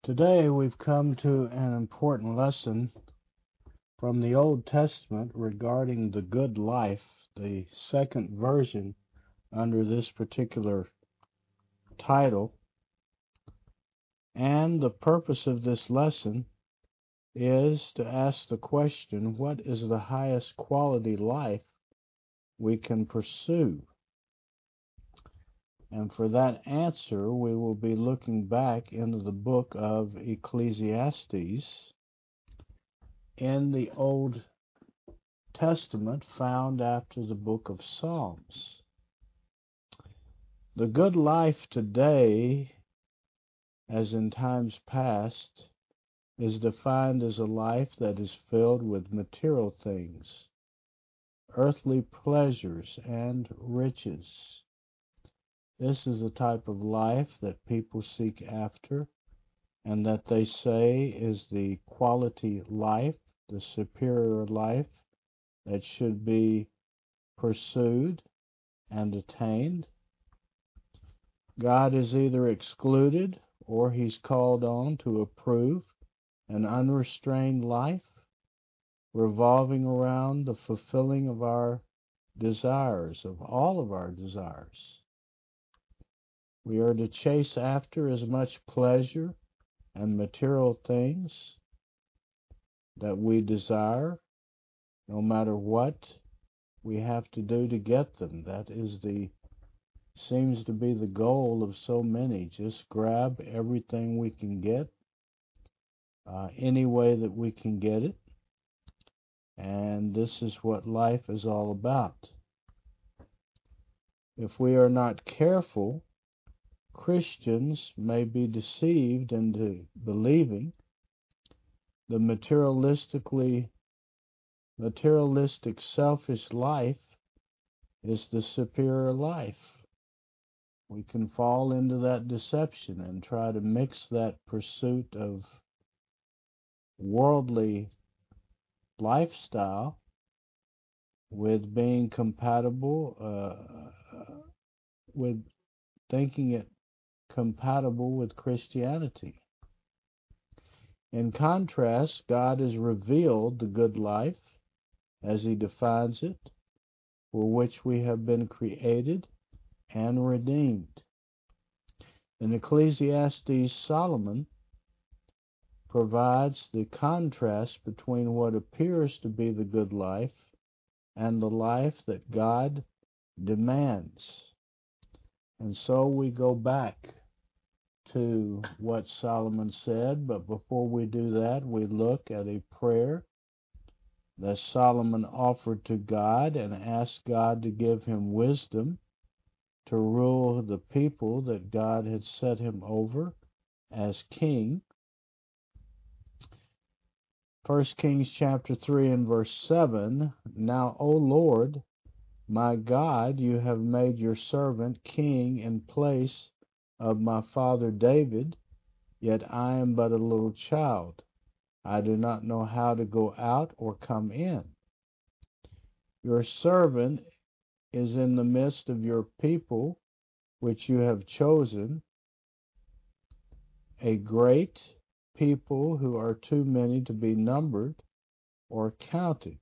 Today we've come to an important lesson from the Old Testament regarding the good life, the second version under this particular title. And the purpose of this lesson is to ask the question, what is the highest quality life we can pursue? And for that answer, we will be looking back into the book of Ecclesiastes in the Old Testament, found after the book of Psalms. The good life today, as in times past, is defined as a life that is filled with material things, earthly pleasures, and riches. This is the type of life that people seek after, and that they say is the quality life, the superior life that should be pursued and attained. God is either excluded or He's called on to approve an unrestrained life revolving around the fulfilling of our desires, of all of our desires. We are to chase after as much pleasure and material things that we desire, no matter what we have to do to get them. That seems to be the goal of so many. Just grab everything we can get, any way that we can get it. And this is what life is all about. If we are not careful, Christians may be deceived into believing the materialistic, selfish life is the superior life. We can fall into that deception and try to mix that pursuit of worldly lifestyle with being compatible, with thinking it compatible with Christianity. In contrast, God has revealed the good life as He defines it, for which we have been created and redeemed. In Ecclesiastes, Solomon provides the contrast between what appears to be the good life and the life that God demands. And so we go back to what Solomon said, but before we do that, we look at a prayer that Solomon offered to God and asked God to give him wisdom to rule the people that God had set him over as king. 1 Kings chapter 3 and verse 7, Now, O Lord, my God, you have made your servant king in place of my father David, yet I am but a little child. I do not know how to go out or come in. Your servant is in the midst of your people, which you have chosen, a great people who are too many to be numbered or counted.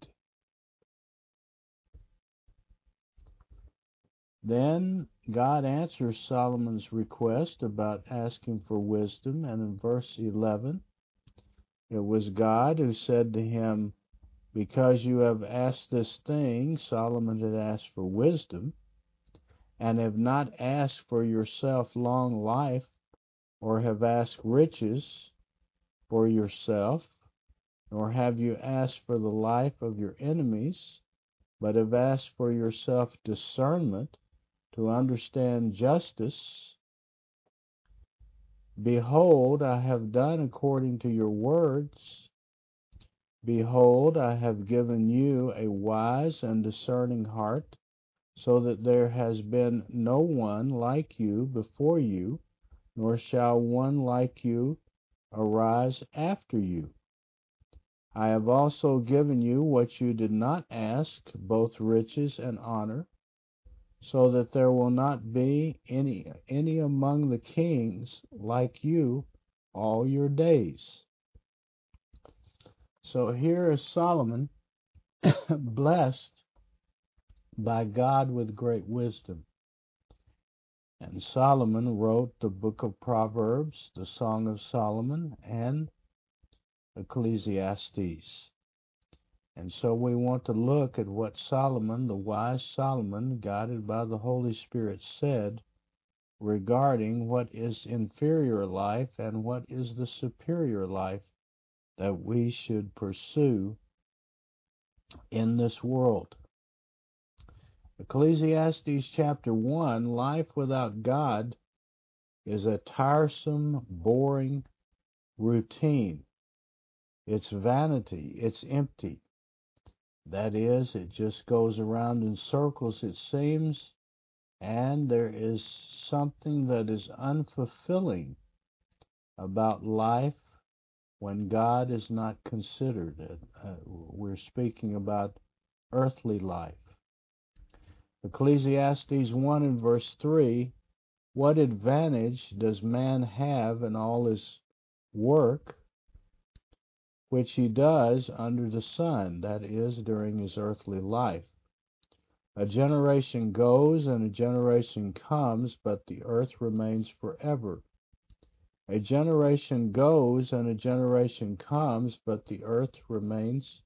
Then God answers Solomon's request about asking for wisdom, and in verse 11, it was God who said to him, Because you have asked this thing, Solomon had asked for wisdom, and have not asked for yourself long life, or have asked riches for yourself, nor have you asked for the life of your enemies, but have asked for yourself discernment to understand justice. Behold, I have done according to your words. Behold, I have given you a wise and discerning heart, so that there has been no one like you before you, nor shall one like you arise after you. I have also given you what you did not ask, both riches and honor, so that there will not be any among the kings like you all your days. So here is Solomon, blessed by God with great wisdom. And Solomon wrote the book of Proverbs, the Song of Solomon, and Ecclesiastes. And so we want to look at what Solomon, the wise Solomon, guided by the Holy Spirit, said regarding what is inferior life and what is the superior life that we should pursue in this world. Ecclesiastes chapter 1, life without God is a tiresome, boring routine. It's vanity. It's empty. That is, it just goes around in circles, it seems, and there is something that is unfulfilling about life when God is not considered. We're speaking about earthly life. Ecclesiastes 1 and verse 3, what advantage does man have in all his work which he does under the sun, that is, during his earthly life? A generation goes and a generation comes, but the earth remains forever. A generation goes and a generation comes, but the earth remains.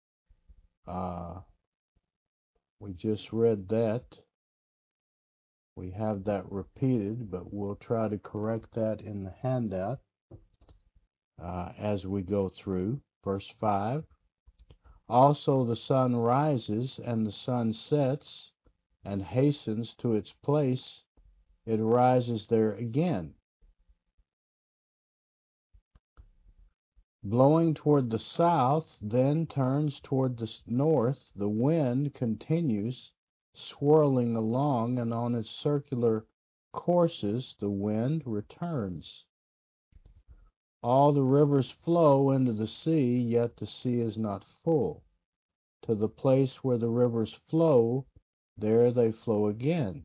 We just read that. We have that repeated, but we'll try to correct that in the handout as we go through. Verse 5. Also the sun rises and the sun sets and hastens to its place. It rises there again. Blowing toward the south, then turns toward the north. The wind continues swirling along, and on its circular courses the wind returns. All the rivers flow into the sea, yet the sea is not full. To the place where the rivers flow, there they flow again.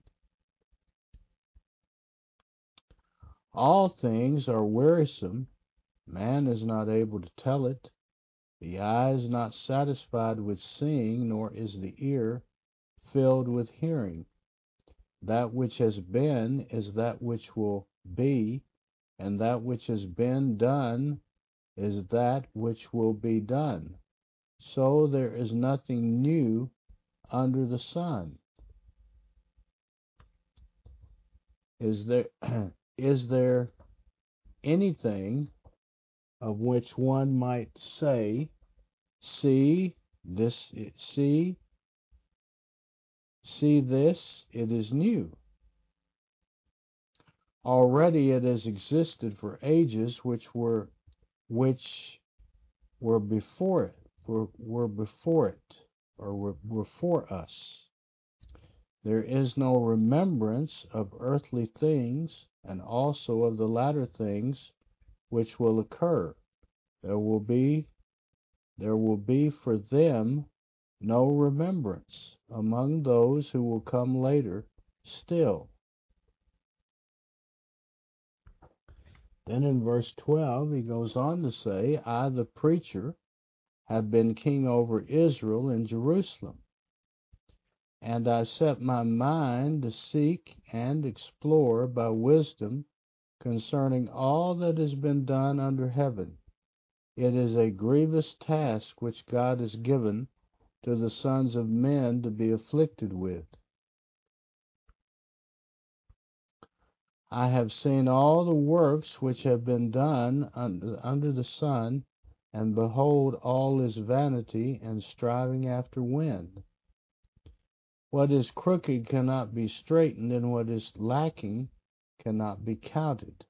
All things are wearisome. Man is not able to tell it. The eye is not satisfied with seeing, nor is the ear filled with hearing. That which has been is that which will be, and that which has been done is that which will be done. So there is nothing new under the sun. Is there anything of which one might say, see this, see this, it is new. Already it has existed for ages which were before it, were for us. There is no remembrance of earthly things, and also of the latter things which will occur. There will be for them no remembrance among those who will come later still. Then in verse 12 he goes on to say, I, the preacher, have been king over Israel in Jerusalem, and I set my mind to seek and explore by wisdom concerning all that has been done under heaven. It is a grievous task which God has given to the sons of men to be afflicted with. I have seen all the works which have been done under the sun, and behold, all is vanity and striving after wind. What is crooked cannot be straightened, and what is lacking cannot be counted.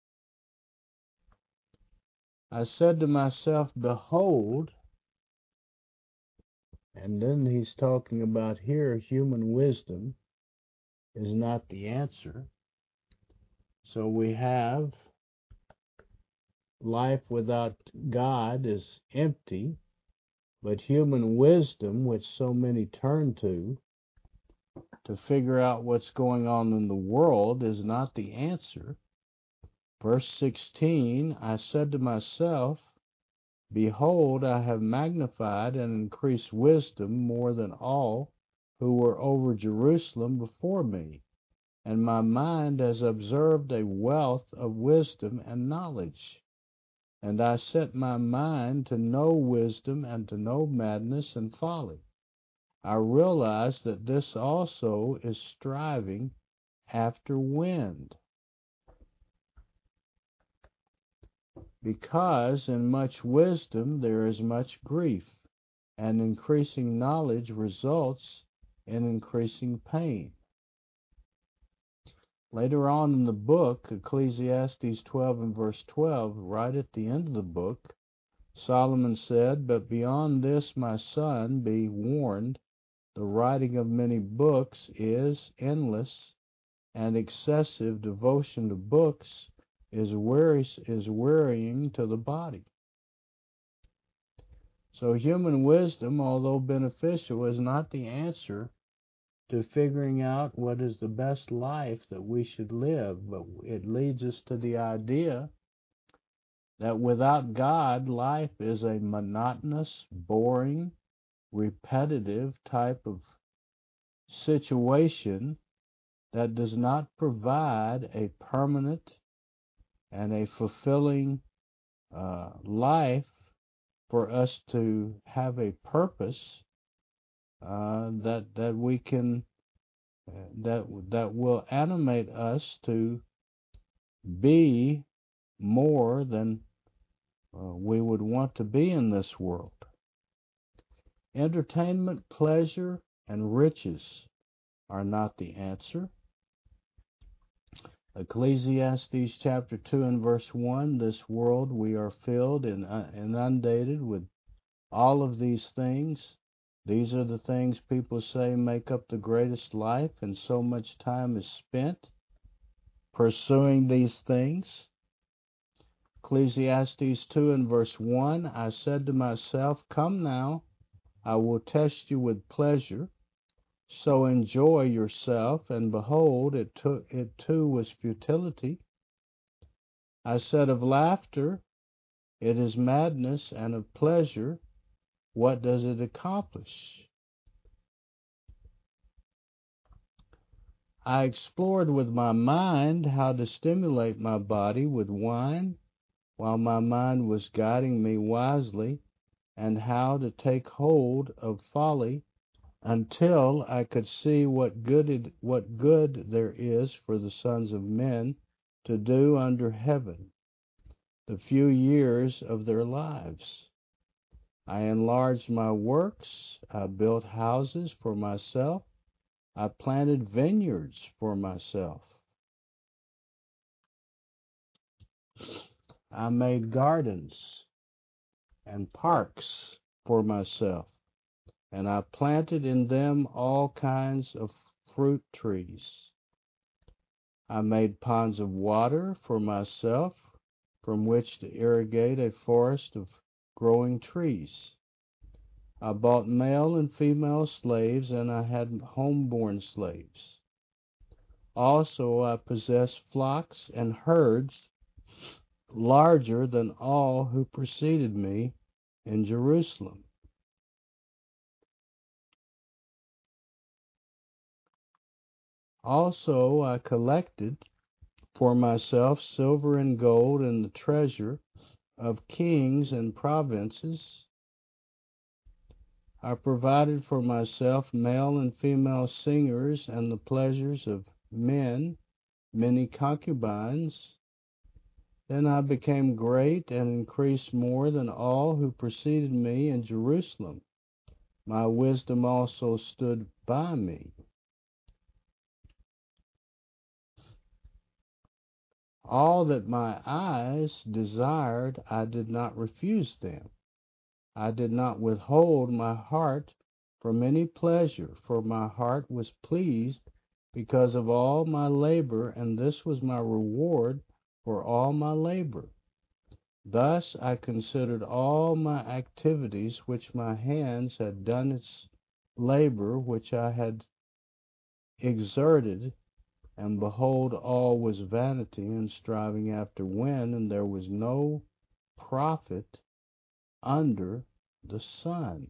I said to myself, behold, and then he's talking about here human wisdom is not the answer. So we have life without God is empty, but human wisdom, which so many turn to figure out what's going on in the world, is not the answer. Verse 16, I said to myself, behold, I have magnified and increased wisdom more than all who were over Jerusalem before me, and my mind has observed a wealth of wisdom and knowledge. And I set my mind to know wisdom and to know madness and folly. I realize that this also is striving after wind. Because in much wisdom there is much grief, and increasing knowledge results in increasing pain. Later on in the book, Ecclesiastes 12 and verse 12, right at the end of the book, Solomon said, but beyond this, my son, be warned, the writing of many books is endless, and excessive devotion to books is wearying to the body. So human wisdom, although beneficial, is not the answer to figuring out what is the best life that we should live, but it leads us to the idea that without God, life is a monotonous, boring, repetitive type of situation that does not provide a permanent and a fulfilling life for us to have a purpose that we can that will animate us to be more than we would want to be in this world. Entertainment, pleasure, and riches are not the answer. Ecclesiastes chapter 2 and verse 1, this world we are filled and inundated with all of these things. These are the things people say make up the greatest life, and so much time is spent pursuing these things. Ecclesiastes 2 and verse 1, I said to myself, come now, I will test you with pleasure. So enjoy yourself, and behold, it too was futility. I said of laughter, it is madness, and of pleasure, what does it accomplish? I explored with my mind how to stimulate my body with wine, while my mind was guiding me wisely, and how to take hold of folly until I could see what good there is for the sons of men to do under heaven, the few years of their lives. I enlarged my works, I built houses for myself, I planted vineyards for myself. I made gardens and parks for myself, and I planted in them all kinds of fruit trees. I made ponds of water for myself, from which to irrigate a forest of growing trees. I bought male and female slaves, and I had homeborn slaves. Also I possessed flocks and herds larger than all who preceded me in Jerusalem. Also I collected for myself silver and gold and the treasure of kings and provinces. I provided for myself male and female singers and the pleasures of men, many concubines. Then I became great and increased more than all who preceded me in Jerusalem. My wisdom also stood by me. All that my eyes desired, I did not refuse them. I did not withhold my heart from any pleasure, for my heart was pleased because of all my labor, and this was my reward for all my labor. Thus I considered all my activities which my hands had done its labor, which I had exerted, And behold, all was vanity and striving after wind, and there was no profit under the sun.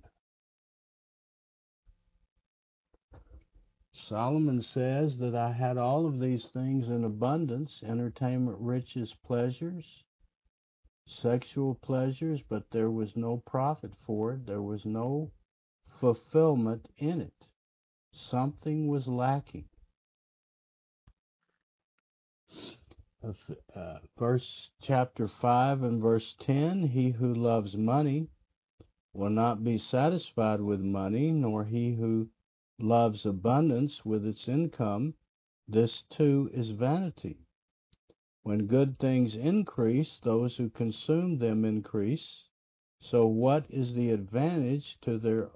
Solomon says that I had all of these things in abundance: entertainment, riches, pleasures, sexual pleasures, but there was no profit for it. There was no fulfillment in it. Something was lacking. Chapter 5 and verse 10, he who loves money will not be satisfied with money, nor he who loves abundance with its income. This too is vanity. When good things increase, those who consume them increase. So what is the advantage to their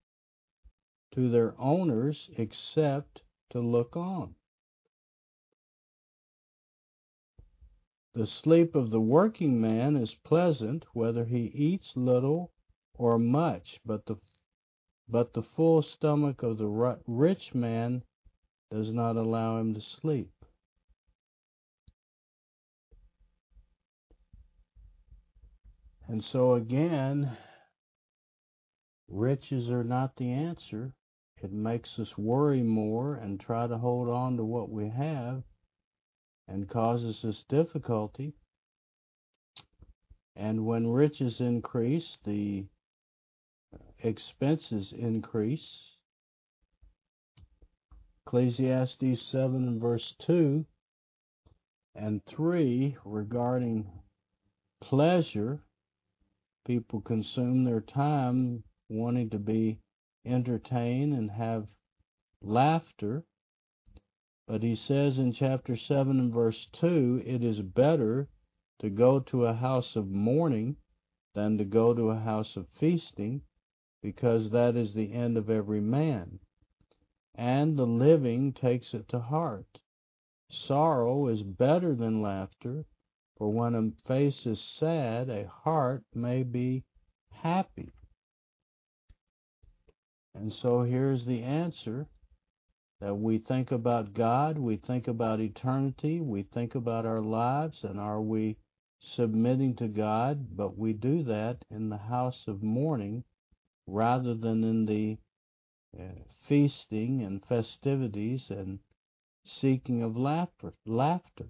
owners except to look on? The sleep of the working man is pleasant, whether he eats little or much, but the full stomach of the rich man does not allow him to sleep. And so again, riches are not the answer. It makes us worry more and try to hold on to what we have, and causes us difficulty. And when riches increase, the expenses increase. Ecclesiastes 7 and verse 2 and 3 regarding pleasure. People consume their time wanting to be entertained and have laughter. But he says in chapter 7 and verse 2, it is better to go to a house of mourning than to go to a house of feasting, because that is the end of every man. And the living takes it to heart. Sorrow is better than laughter, for when a face is sad, a heart may be happy. And so here's the answer, that we think about God, we think about eternity, we think about our lives, and are we submitting to God? But we do that in the house of mourning rather than in the feasting and festivities and seeking of laughter.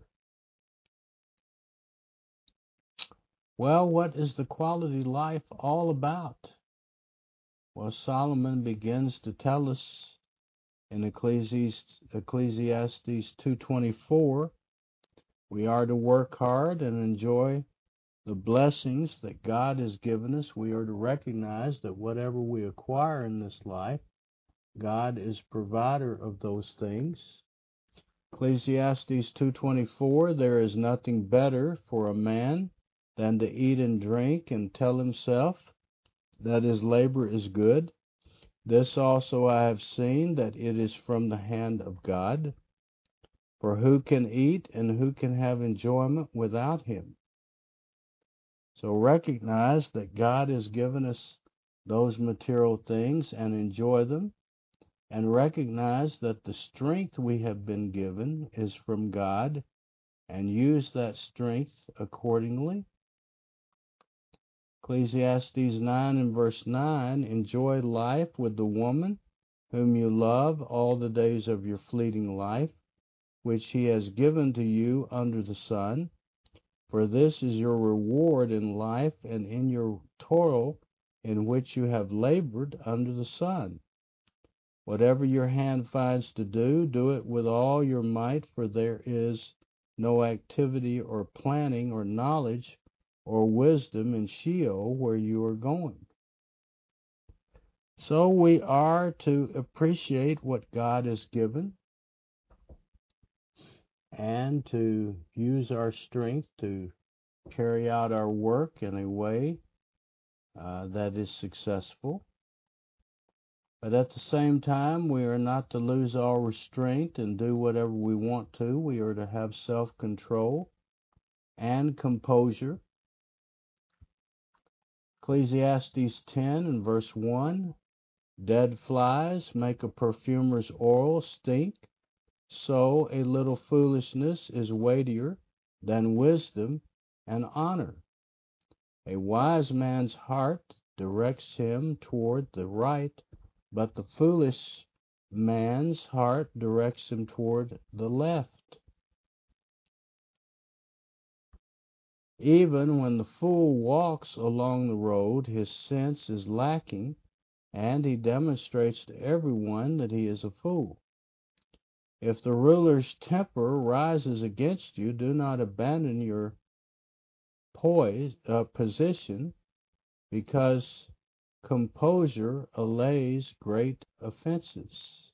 Well, what is the quality life all about? Well, Solomon begins to tell us in Ecclesiastes 2:24, we are to work hard and enjoy the blessings that God has given us. We are to recognize that whatever we acquire in this life, God is provider of those things. Ecclesiastes 2:24, there is nothing better for a man than to eat and drink and tell himself that his labor is good. This also I have seen, that it is from the hand of God. For who can eat and who can have enjoyment without him? So recognize that God has given us those material things and enjoy them, and recognize that the strength we have been given is from God, and use that strength accordingly. Ecclesiastes 9 and verse 9, enjoy life with the woman whom you love all the days of your fleeting life, which he has given to you under the sun. For this is your reward in life and in your toil in which you have labored under the sun. Whatever your hand finds to do, do it with all your might, for there is no activity or planning or knowledge or wisdom in Sheol where you are going. So we are to appreciate what God has given and to use our strength to carry out our work in a way that is successful. But at the same time, we are not to lose all restraint and do whatever we want to. We are to have self-control and composure. Ecclesiastes 10 and verse 1, dead flies make a perfumer's oil stink, so a little foolishness is weightier than wisdom and honor. A wise man's heart directs him toward the right, but the foolish man's heart directs him toward the left. Even when the fool walks along the road, his sense is lacking, and he demonstrates to everyone that he is a fool. If the ruler's temper rises against you, do not abandon your position, because composure allays great offenses.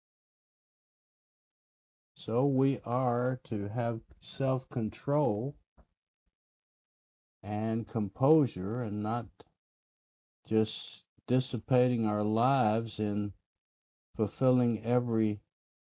So we are to have self-control and composure, and not just dissipating our lives in fulfilling every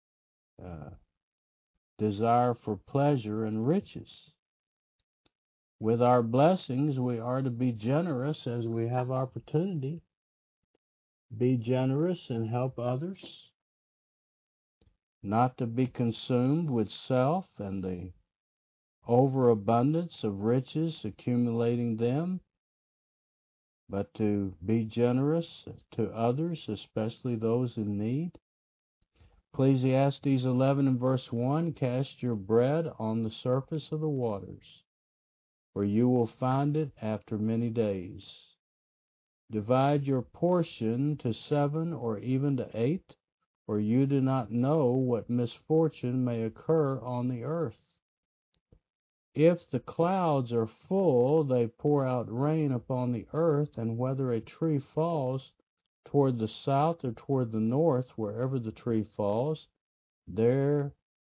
desire for pleasure and riches. With our blessings, we are to be generous as we have opportunity. Be generous and help others. Not to be consumed with self and the overabundance of riches, accumulating them, but to be generous to others, especially those in need. Ecclesiastes 11 and verse 1, cast your bread on the surface of the waters, for you will find it after many days. Divide your portion to 7 or even to 8, for you do not know what misfortune may occur on the earth. If the clouds are full, they pour out rain upon the earth, and whether a tree falls toward the south or toward the north, wherever the tree falls, there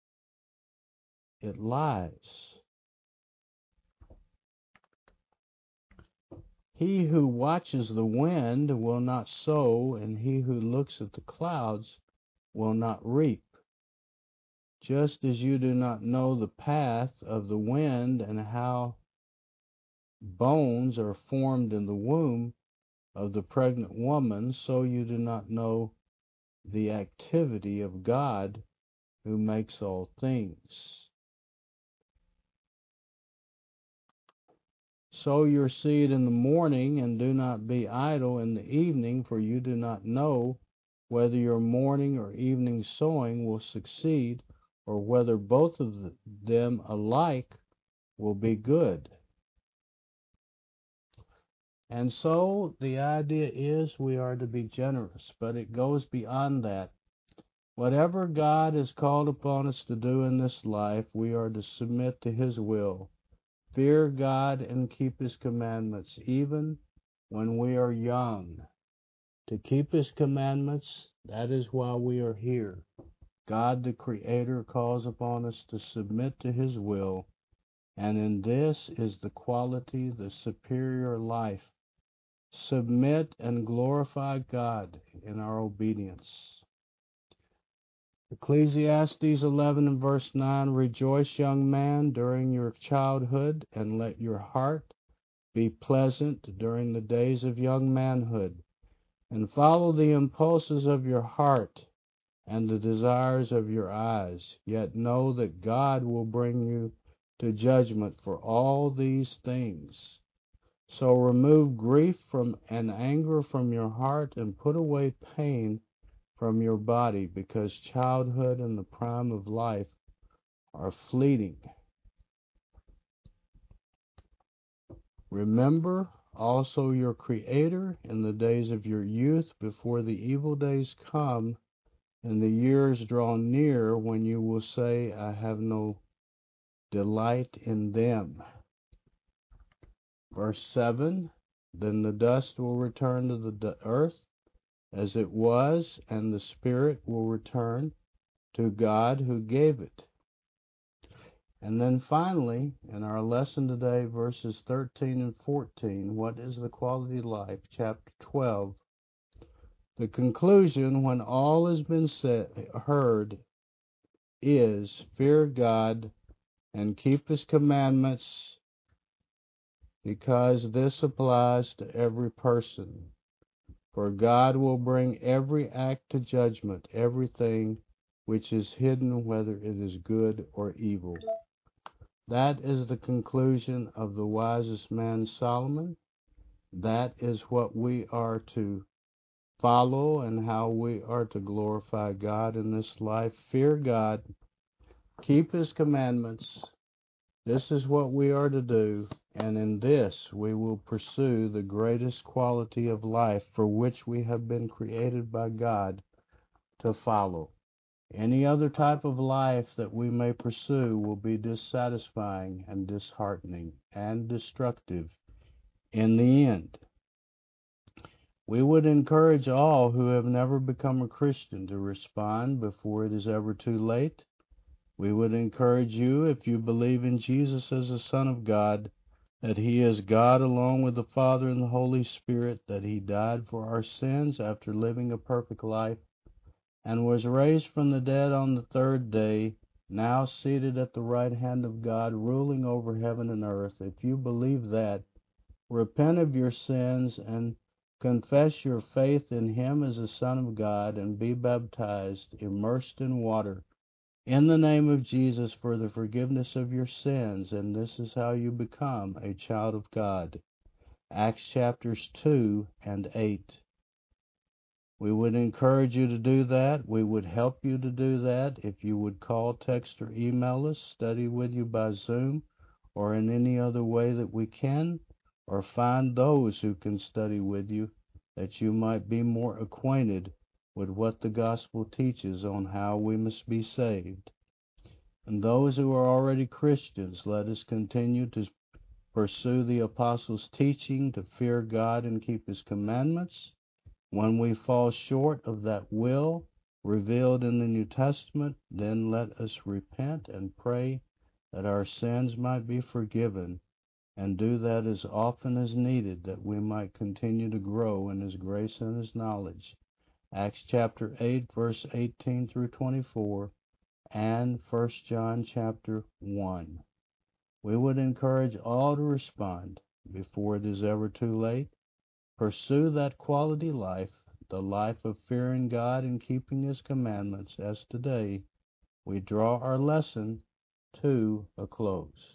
it lies. He who watches the wind will not sow, and he who looks at the clouds will not reap. Just as you do not know the path of the wind and how bones are formed in the womb of the pregnant woman, so you do not know the activity of God who makes all things. Sow your seed in the morning, and do not be idle in the evening, for you do not know whether your morning or evening sowing will succeed, or whether both of them alike will be good. And so the idea is we are to be generous, but it goes beyond that. Whatever God has called upon us to do in this life, we are to submit to His will. Fear God and keep His commandments, even when we are young. To keep His commandments, that is why we are here. God the Creator calls upon us to submit to His will, and in this is the quality, the superior life. Submit and glorify God in our obedience. Ecclesiastes 11 and verse 9, rejoice, young man, during your childhood, and let your heart be pleasant during the days of young manhood, and follow the impulses of your heart and the desires of your eyes. Yet know that God will bring you to judgment for all these things. So remove grief and anger from your heart, and put away pain from your body, because childhood and the prime of life are fleeting. Remember also your Creator in the days of your youth, before the evil days come and the years draw near, when you will say, I have no delight in them. Verse 7, then the dust will return to the earth as it was, and the spirit will return to God who gave it. And then finally, in our lesson today, verses 13 and 14, what is the quality of life? Chapter 12. The conclusion, when all has been heard, is fear God and keep His commandments, because this applies to every person. For God will bring every act to judgment, everything which is hidden, whether it is good or evil. That is the conclusion of the wisest man Solomon. That is what we are to follow and how we are to glorify God in this life. Fear God, keep His commandments. This is what we are to do, and in this we will pursue the greatest quality of life for which we have been created by God to follow. Any other type of life that we may pursue will be dissatisfying and disheartening and destructive in the end. We would encourage all who have never become a Christian to respond before it is ever too late. We would encourage you, if you believe in Jesus as the Son of God, that He is God along with the Father and the Holy Spirit, that He died for our sins after living a perfect life, and was raised from the dead on the third day, now seated at the right hand of God, ruling over heaven and earth. If you believe that, repent of your sins and confess your faith in Him as the Son of God, and be baptized, immersed in water, in the name of Jesus for the forgiveness of your sins, and this is how you become a child of God. Acts chapters 2 and 8. We would encourage you to do that. We would help you to do that if you would call, text, or email us, study with you by Zoom, or in any other way that we can, or find those who can study with you, that you might be more acquainted with what the gospel teaches on how we must be saved. And those who are already Christians, let us continue to pursue the apostles' teaching to fear God and keep His commandments. When we fall short of that will revealed in the New Testament, then let us repent and pray that our sins might be forgiven, and do that as often as needed, that we might continue to grow in His grace and His knowledge. Acts chapter 8, verse 18 through 24, and 1 John chapter 1. We would encourage all to respond before it is ever too late. Pursue that quality life, the life of fearing God and keeping His commandments, as today we draw our lesson to a close.